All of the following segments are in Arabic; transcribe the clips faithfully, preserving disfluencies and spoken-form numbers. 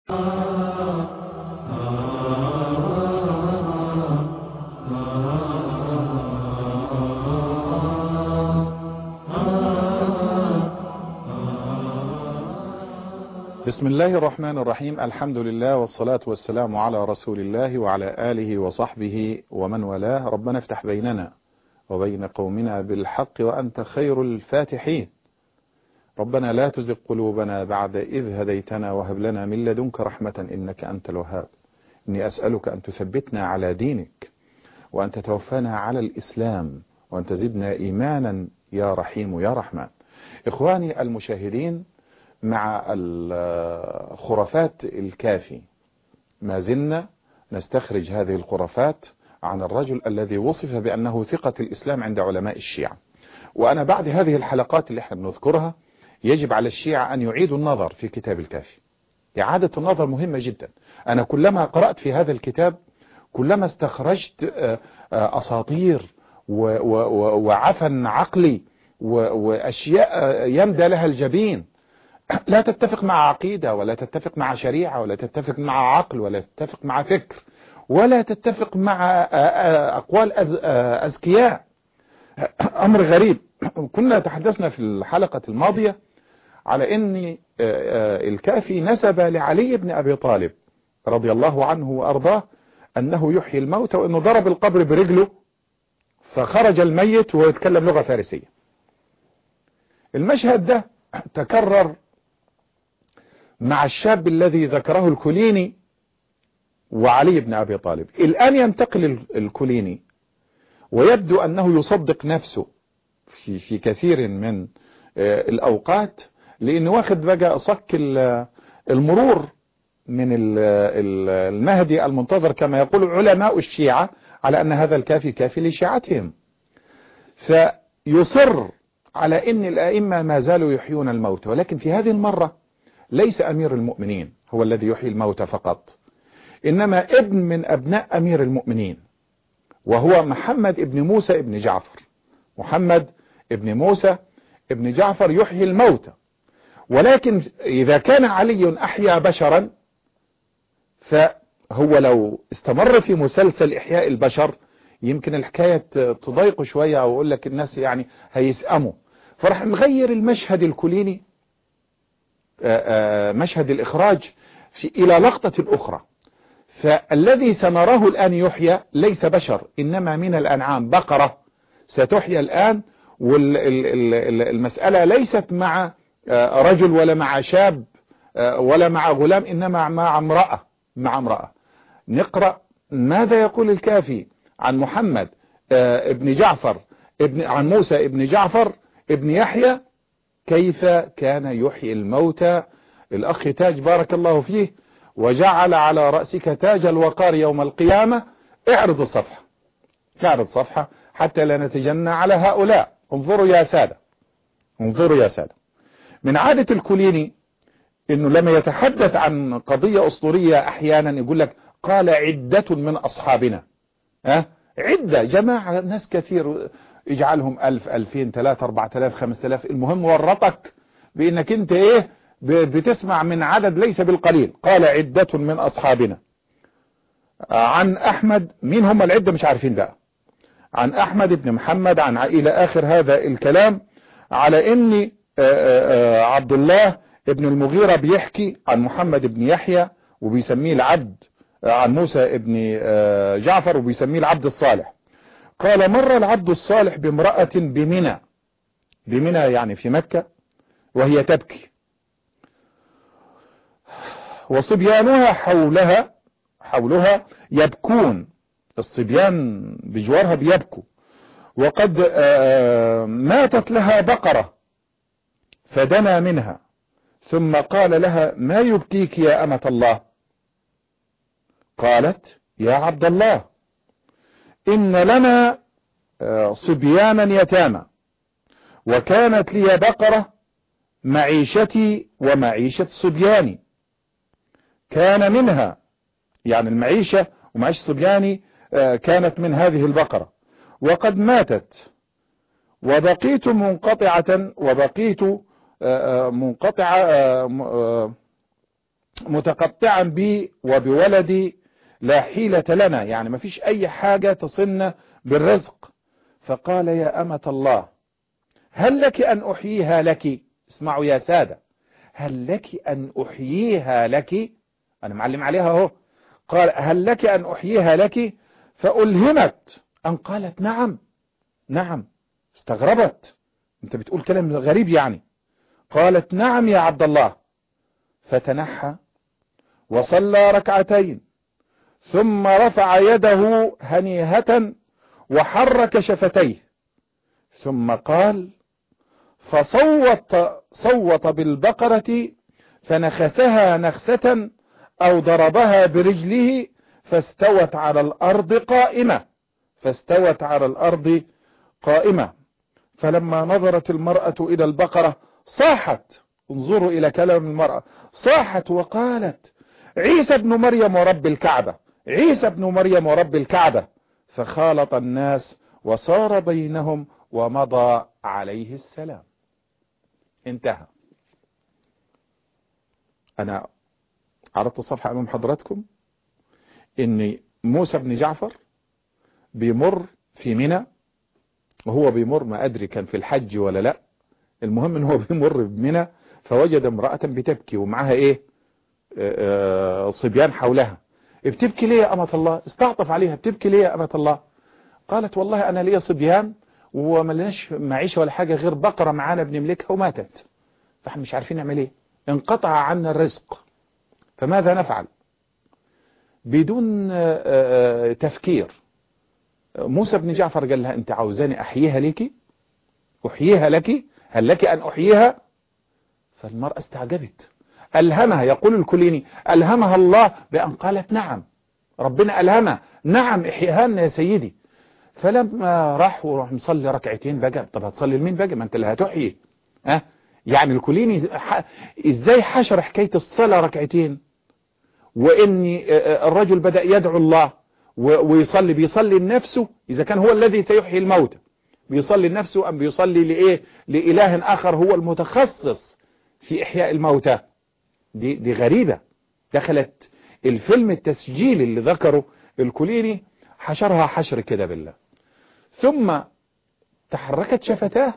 بسم الله الرحمن الرحيم. الحمد لله والصلاة والسلام على رسول الله وعلى آله وصحبه ومن والاه. ربنا افتح بيننا وبين قومنا بالحق وأنت خير الفاتحين. ربنا لا تزغ قلوبنا بعد إذ هديتنا وهب لنا من لدنك رحمة إنك أنت الوهاب. إني أسألك أن تثبتنا على دينك وأن تتوفانا على الإسلام وأن تزدنا إيمانا يا رحيم يا رحمن. إخواني المشاهدين، مع الخرافات الكافي ما زلنا نستخرج هذه الخرافات عن الرجل الذي وصف بأنه ثقة الإسلام عند علماء الشيعة. وأنا بعد هذه الحلقات اللي احنا بنذكرها يجب على الشيعة أن يعيدوا النظر في كتاب الكافي. إعادة النظر مهمة جدا. أنا كلما قرأت في هذا الكتاب كلما استخرجت أساطير وعفن عقلي وأشياء يمدى لها الجبين، لا تتفق مع عقيدة ولا تتفق مع شريعة ولا تتفق مع عقل ولا تتفق مع فكر ولا تتفق مع أقوال أذكياء. أمر غريب. كنا تحدثنا في الحلقة الماضية على أن الكافي نسب لعلي بن أبي طالب رضي الله عنه وأرضاه أنه يحيي الموت، وأنه ضرب القبر برجله فخرج الميت ويتكلم لغة فارسية. المشهد ده تكرر مع الشاب الذي ذكره الكليني وعلي بن أبي طالب. الآن ينتقل الكليني ويبدو أنه يصدق نفسه في, في كثير من الأوقات، لأنه واخد بقى صك المرور من المهدي المنتظر كما يقول علماء الشيعة على أن هذا الكافي كافي لشيعتهم، فيصر على أن الأئمة ما زالوا يحيون الموت. ولكن في هذه المرة ليس أمير المؤمنين هو الذي يحيي الموت فقط، إنما ابن من أبناء أمير المؤمنين وهو محمد ابن موسى ابن جعفر. محمد ابن موسى ابن جعفر يحيي الموت. ولكن إذا كان علي أحيا بشرا فهو لو استمر في مسلسل إحياء البشر يمكن الحكاية تضايق شوية أو أقول لك الناس يعني هيسأموا، فرح نغير المشهد الكليني مشهد الإخراج في إلى لقطة أخرى. فالذي سنراه الآن يحيى ليس بشر إنما من الأنعام بقرة ستحيى الآن. والمسألة ليست مع رجل ولا مع شاب ولا مع غلام، إنما مع امرأة مع امرأة. نقرأ ماذا يقول الكافي عن محمد ابن جعفر ابن عن موسى ابن جعفر ابن يحيى كيف كان يحيي الموتى. الأخ تاج بارك الله فيه وجعل على رأسك تاج الوقار يوم القيامة. اعرض الصفحة اعرض صفحة حتى لا نتجنى على هؤلاء. انظروا يا سادة انظروا يا سادة. من عادة الكليني انه لما يتحدث عن قضية اسطورية احيانا يقول لك قال عدة من اصحابنا. ها عدة جماعة ناس كثير، اجعلهم ألف ألفين ثلاثة أربعة آلاف خمسة آلاف، المهم ورطك بانك انت ايه بتسمع من عدد ليس بالقليل. قال عدة من اصحابنا عن احمد. مين هم العدة مش عارفين بقى. عن احمد بن محمد عن الى اخر هذا الكلام، على ان عبد الله ابن المغيرة بيحكي عن محمد بن يحيى وبيسميه العبد، عن موسى ابن جعفر وبيسميه العبد الصالح. قال مر العبد الصالح بامرأة بمنى بمنى يعني في مكة وهي تبكي وصبيانها حولها حولها يبكون. الصبيان بجوارها بيبكوا. وقد ماتت لها بقرة فدنا منها ثم قال لها ما يبكيك يا أمة الله؟ قالت يا عبد الله إن لنا صبيانا يتامى وكانت لي بقرة معيشتي ومعيشة صبياني، كان منها يعني المعيشة ومعيشة صبياني كانت من هذه البقرة وقد ماتت وبقيت منقطعة وبقيت منقطعة متقطعا بي وبولدي، لا حيلة لنا، يعني ما فيش أي حاجة تصلنا بالرزق. فقال يا أمة الله هل لك أن أحييها لك؟ اسمعوا يا سادة، هل لك أن أحييها لك؟ أنا معلم عليها اهو. قال هل لك أن أحييها لك؟ فألهمت أن قالت نعم نعم. استغربت، أنت بتقول كلام غريب يعني. قالت نعم يا عبد الله. فتنحى وصلى ركعتين، ثم رفع يده هنيهة وحرك شفتيه، ثم قال فصوت صوت بالبقرة فنخسها نخسة أو ضربها برجله فاستوت على الأرض قائمة فاستوت على الأرض قائمة فلما نظرت المرأة إلى البقرة صاحت، انظروا إلى كلام المرأة، صاحت وقالت عيسى ابن مريم ورب الكعبة، عيسى ابن مريم ورب الكعبة. فخالط الناس وصار بينهم ومضى عليه السلام. انتهى. أنا عرضت الصفحة أمام حضراتكم إن موسى بن جعفر بيمر في منى، وهو بيمر ما أدري كان في الحج ولا لا، المهم إن هو بيمر بمنى فوجد امرأة بتبكي ومعها إيه آه صبيان حولها. بتبكي ليه يا أمة الله؟ استعطف عليها، بتبكي ليه يا أمة الله؟ قالت والله أنا ليا صبيان وملناش معيشة ولا حاجة غير بقرة معانا بنملكها وماتت، فاحنا مش عارفين نعمل ايه، انقطع عنا الرزق، فماذا نفعل؟ بدون تفكير موسى بن جعفر قال لها انت عاوزاني احييها لك؟ احييها لك؟ هل لك ان احييها؟ فالمرأة استعجبت. ألهمها، يقول الكليني ألهمها الله بأن قالت نعم، ربنا ألهمها نعم احييها لنا يا سيدي. فلما راح وراح مصلي ركعتين بقى، طب هتصلي لمين بقى؟ ما انت اللي هتحيي. ها يعني الكليني ح... ازاي حشر حكاية الصلاة ركعتين، وان الرجل بدأ يدعو الله ويصلي، بيصلي لنفسه اذا كان هو الذي سيحيي الموتى، بيصلي لنفسه ام بيصلي لايه؟ لإله اخر هو المتخصص في احياء الموتى. دي دي غريبة، دخلت الفيلم التسجيل اللي ذكره الكليني حشرها حشر كده بالله. ثم تحركت شفتاه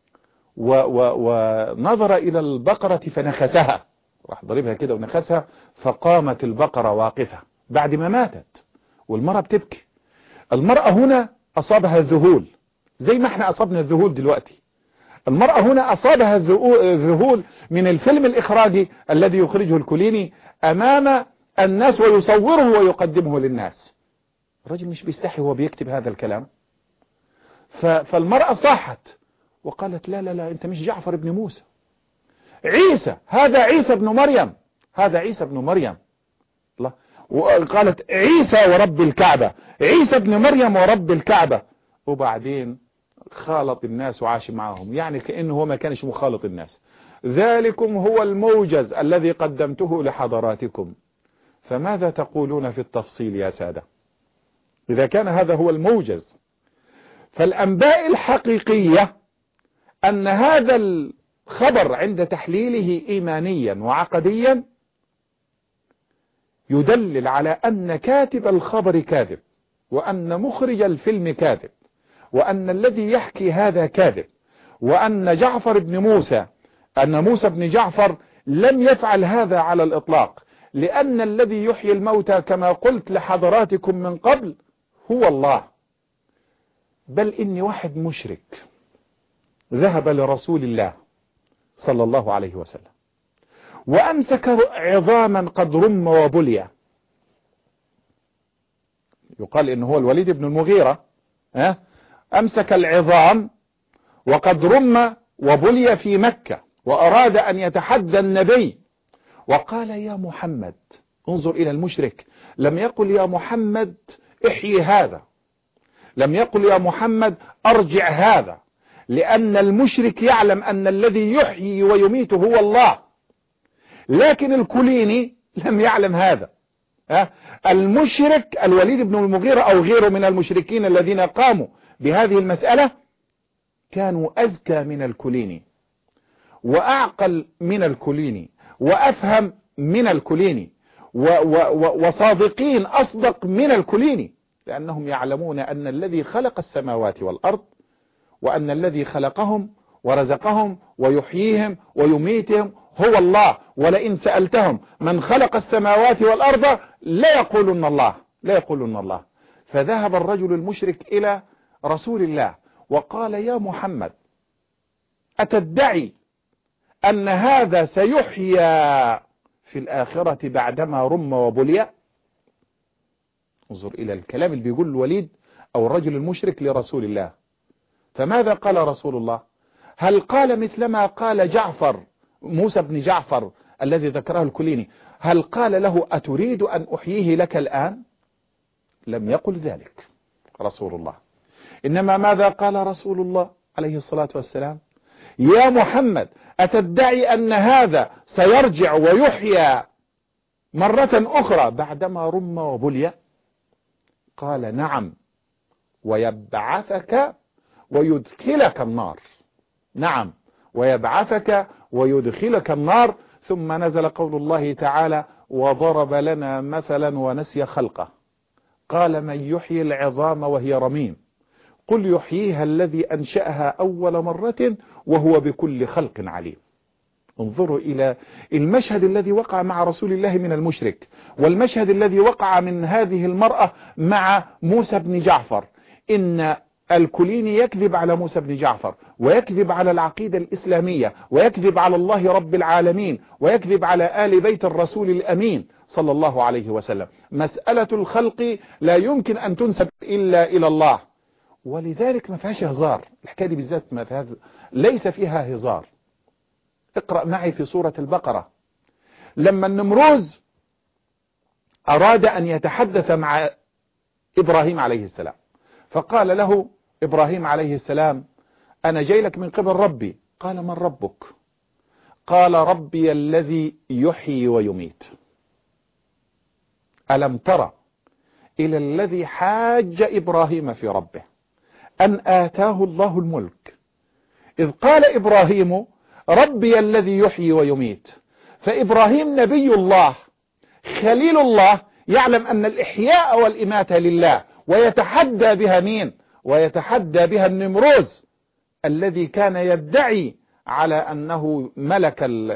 ونظر إلى البقرة فنخسها، راح ضربها كده ونخسها، فقامت البقرة واقفة بعد ما ماتت والمرأة بتبكي. المرأة هنا أصابها الذهول زي ما احنا أصابنا الذهول دلوقتي. المرأة هنا أصابها الذهول من الفيلم الإخراجي الذي يخرجه الكليني أمام الناس ويصوره ويقدمه للناس. الرجل مش بيستحي وهو بيكتب هذا الكلام. فالمرأة صاحت وقالت لا لا لا انت مش جعفر ابن موسى، عيسى، هذا عيسى ابن مريم، هذا عيسى ابن مريم. الله. وقالت عيسى ورب الكعبة، عيسى ابن مريم ورب الكعبة. وبعدين خالط الناس وعاش معهم، يعني كأنه هو ما كانش مخالط الناس. ذلكم هو الموجز الذي قدمته لحضراتكم، فماذا تقولون في التفصيل يا سادة؟ إذا كان هذا هو الموجز، فالأنباء الحقيقية أن هذا الخبر عند تحليله إيمانيا وعقديا يدلل على أن كاتب الخبر كاذب، وأن مخرج الفيلم كاذب، وأن الذي يحكي هذا كاذب، وأن جعفر بن موسى أن موسى بن جعفر لم يفعل هذا على الإطلاق، لأن الذي يحيي الموتى كما قلت لحضراتكم من قبل هو الله. بل إني واحد مشرك ذهب لرسول الله صلى الله عليه وسلم وأمسك عظاما قد رم وبلي، يقال إنه هو الوليد بن المغيرة، ها أمسك العظام وقد رم وبلي في مكة، وأراد أن يتحدى النبي وقال يا محمد، انظر إلى المشرك، لم يقل يا محمد احيي هذا، لم يقل يا محمد ارجع هذا، لأن المشرك يعلم أن الذي يحيي ويميت هو الله، لكن الكليني لم يعلم هذا. المشرك الوليد بن المغيرة أو غيره من المشركين الذين قاموا بهذه المسألة كانوا أذكى من الكليني وأعقل من الكليني وأفهم من الكليني وصادقين أصدق من الكليني، لأنهم يعلمون أن الذي خلق السماوات والأرض وأن الذي خلقهم ورزقهم ويحييهم ويميتهم هو الله، ولئن سألتهم من خلق السماوات والأرض لا يقولون الله لا يقولون الله. فذهب الرجل المشرك إلى رسول الله وقال: يا محمد، أتدعي أن هذا سيحيى في الآخرة بعدما رم وبلي؟ انظر إلى الكلام اللي بيقول الوليد أو الرجل المشرك لرسول الله. فماذا قال رسول الله؟ هل قال مثلما قال جعفر موسى بن جعفر الذي ذكره الكليني، هل قال له: أتريد أن أحييه لك الآن؟ لم يقل ذلك رسول الله، إنما ماذا قال رسول الله عليه الصلاة والسلام؟ يا محمد، أتدعي أن هذا سيرجع ويحيى مرة أخرى بعدما رم وبلي؟ قال: نعم، ويبعثك ويدخلك النار. نعم، ويبعثك ويدخلك النار. ثم نزل قول الله تعالى: وضرب لنا مثلا ونسي خلقه قال: من يحيي العظام وهي رميم قل يحييها الذي أنشأها أول مرة وهو بكل خلق عليم. انظروا إلى المشهد الذي وقع مع رسول الله من المشرك، والمشهد الذي وقع من هذه المرأة مع موسى بن جعفر. إن الكليني يكذب على موسى بن جعفر، ويكذب على العقيدة الإسلامية، ويكذب على الله رب العالمين، ويكذب على آل بيت الرسول الأمين صلى الله عليه وسلم. مسألة الخلق لا يمكن أن تنسب إلا إلى الله، ولذلك ما فيهاش هزار. الحكاية دي بالذات ما فيها، ليس فيها هزار. اقرأ معي في سورة البقرة لما النمروز أراد أن يتحدث مع إبراهيم عليه السلام، فقال له إبراهيم عليه السلام: أنا جاي لك من قبل ربي. قال: من ربك؟ قال: ربي الذي يحيي ويميت. ألم ترى إلى الذي حاج إبراهيم في ربه أن آتاه الله الملك، إذ قال إبراهيم: ربي الذي يحيي ويميت. فإبراهيم نبي الله خليل الله، يعلم أن الإحياء والإماتة لله، ويتحدى بها مين؟ ويتحدى بها النمروز الذي كان يدعي على أنه ملك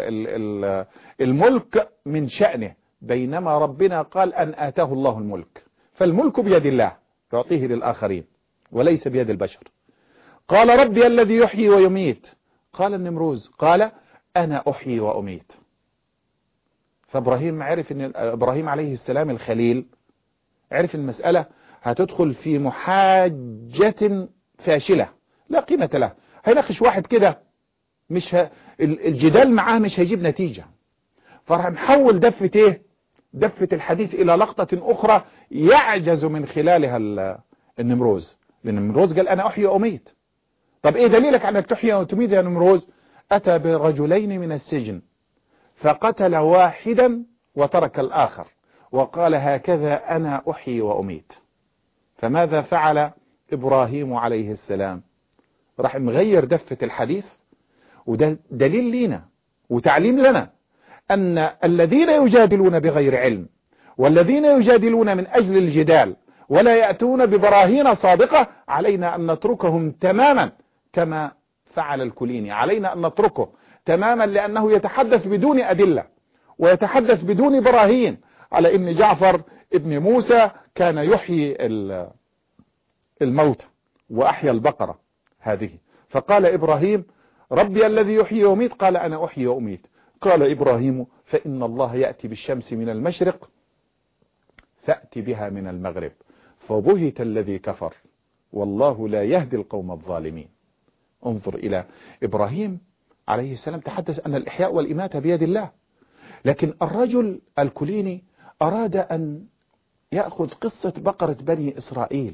الملك من شأنه، بينما ربنا قال أن آتاه الله الملك. فالملك بيد الله يعطيه للآخرين وليس بيد البشر. قال: ربي الذي يحيي ويميت. قال النمروز: قال: أنا أحيي وأميت. فإبراهيم عرف أن إبراهيم عليه السلام الخليل عرف المسألة هتدخل في محاجة فاشلة لا قيمة له. هيناقش واحد كده مش ه... الجدال معاه مش هيجيب نتيجة، فراح محول دفة ايه دفة الحديث الى لقطة اخرى يعجز من خلالها النمروز. لان النمروز قال: انا احيي واميت. طب ايه دليلك على انك تحيي وتميت يا نمروز؟ اتى برجلين من السجن فقتل واحدا وترك الاخر وقال: هكذا انا احيي واميت. فماذا فعل ابراهيم عليه السلام؟ راح مغير دفة الحديث. وده دليل لينا وتعليم لنا أن الذين يجادلون بغير علم والذين يجادلون من أجل الجدال ولا يأتون ببراهين صادقة علينا أن نتركهم تماما كما فعل الكليني. علينا أن نتركه تماما لأنه يتحدث بدون أدلة ويتحدث بدون براهين على أن جعفر ابن موسى كان يحيي الموت وأحيا البقرة هذه. فقال إبراهيم: ربي الذي يحيي ويميت. قال: أنا أحيي وأميت. قال إبراهيم: فإن الله يأتي بالشمس من المشرق فأتي بها من المغرب فبهت الذي كفر والله لا يهدي القوم الظالمين. انظر إلى إبراهيم عليه السلام تحدث أن الإحياء والإماتة بيد الله، لكن الرجل الكليني أراد أن يأخذ قصة بقرة بني إسرائيل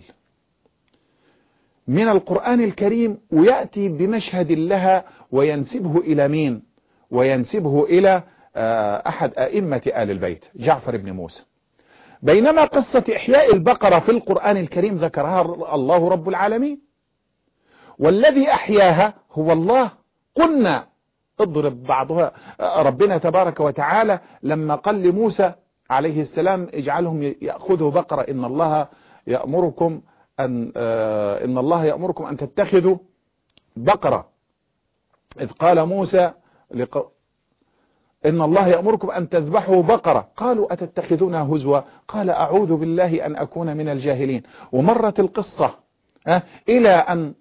من القرآن الكريم ويأتي بمشهد لها وينسبه إلى مين؟ وينسبه إلى أحد أئمة آل البيت جعفر بن موسى، بينما قصة إحياء البقرة في القرآن الكريم ذكرها الله رب العالمين، والذي أحياها هو الله. قلنا اضرب بعضها. ربنا تبارك وتعالى لما قال لموسى عليه السلام اجعلهم يأخذوا بقرة، إن الله يأمركم أن إن الله يأمركم أن تتخذوا بقرة، إذ قال موسى لق... إن الله يأمركم أن تذبحوا بقرة، قالوا أتتخذونها هزوا، قال أعوذ بالله أن أكون من الجاهلين. ومرت القصة إلى أن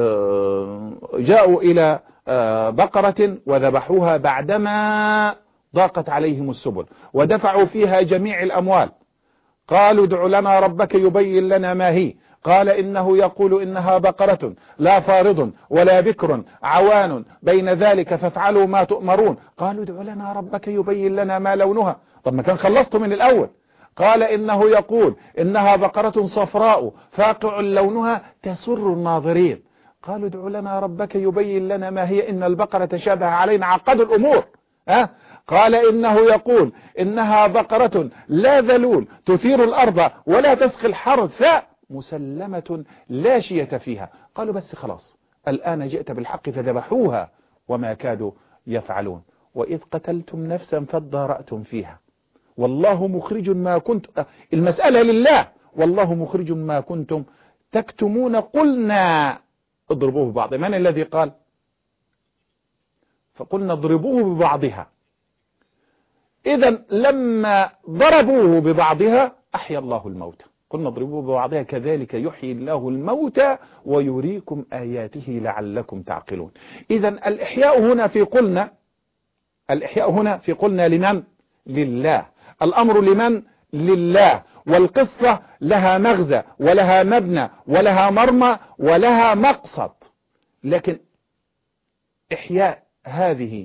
جاءوا إلى بقرة وذبحوها بعدما ضاقت عليهم السبل ودفعوا فيها جميع الأموال. قالوا ادع لنا ربك يبين لنا ما هي، قال إنه يقول إنها بقرة لا فارض ولا بكر عوان بين ذلك فافعلوا ما تؤمرون. قالوا ادع لنا ربك يبين لنا ما لونها. طب ما كان خلصته من الأول. قال إنه يقول إنها بقرة صفراء فاقع لونها تسر الناظرين. قالوا ادع لنا ربك يبين لنا ما هي إن البقرة تشابه علينا عقد الأمور. أه؟ قال إنه يقول إنها بقرة لا ذلول تثير الأرض ولا تسقي الحرث مسلمة لا شية فيها. قالوا بس خلاص الآن جئت بالحق فذبحوها وما كادوا يفعلون. وإذ قتلتم نفسا فادارأتم فيها والله مخرج ما كنتم، المسألة لله، والله مخرج ما كنتم تكتمون. قلنا اضربوه ببعض. من الذي قال؟ فقلنا اضربوه ببعضها. إذا لما ضربوه ببعضها أحيا الله الموتى. قلنا اضربوه ببعضها كذلك يحيي الله الموتى ويريكم آياته لعلكم تعقلون. إذا الإحياء هنا في قلنا، الإحياء هنا في قلنا لمن؟ لله. الأمر لمن؟ لله. والقصة لها مغزى ولها مبنى ولها مرمى ولها مقصد. لكن إحياء هذه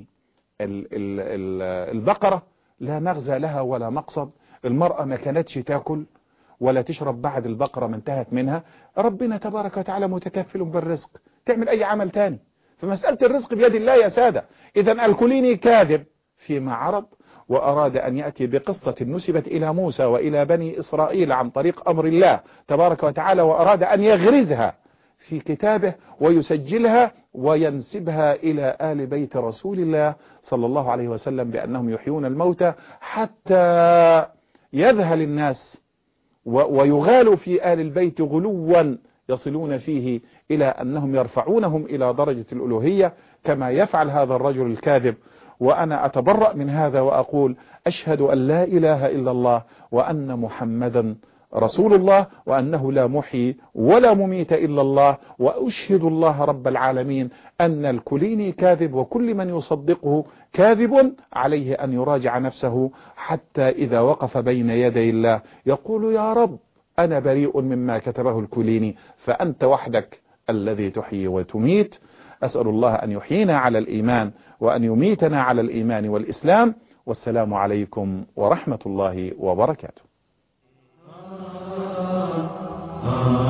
البقرة لا مغزى لها ولا مقصد. المرأة ما كانتش تاكل ولا تشرب بعد البقرة ما انتهت منها. ربنا تبارك وتعالى متكفل بالرزق، تعمل أي عمل تاني. فمسألة الرزق بيد الله يا سادة. إذا الكليني كاذب فيما عرض وأراد أن يأتي بقصة نسبت إلى موسى وإلى بني إسرائيل عن طريق أمر الله تبارك وتعالى، وأراد أن يغرزها في كتابه ويسجلها وينسبها إلى آل بيت رسول الله صلى الله عليه وسلم بأنهم يحيون الموتى، حتى يذهل الناس ويغالوا في آل البيت غلوا يصلون فيه إلى أنهم يرفعونهم إلى درجة الألوهية كما يفعل هذا الرجل الكاذب. وأنا أتبرأ من هذا وأقول أشهد أن لا إله إلا الله وأن محمدا رسول الله وأنه لا محيي ولا مميت إلا الله. وأشهد الله رب العالمين أن الكليني كاذب، وكل من يصدقه كاذب. عليه أن يراجع نفسه حتى إذا وقف بين يدي الله يقول يا رب أنا بريء مما كتبه الكليني، فأنت وحدك الذي تحيي وتميت. أسأل الله أن يحيينا على الإيمان وأن يميتنا على الإيمان والإسلام. والسلام عليكم ورحمة الله وبركاته.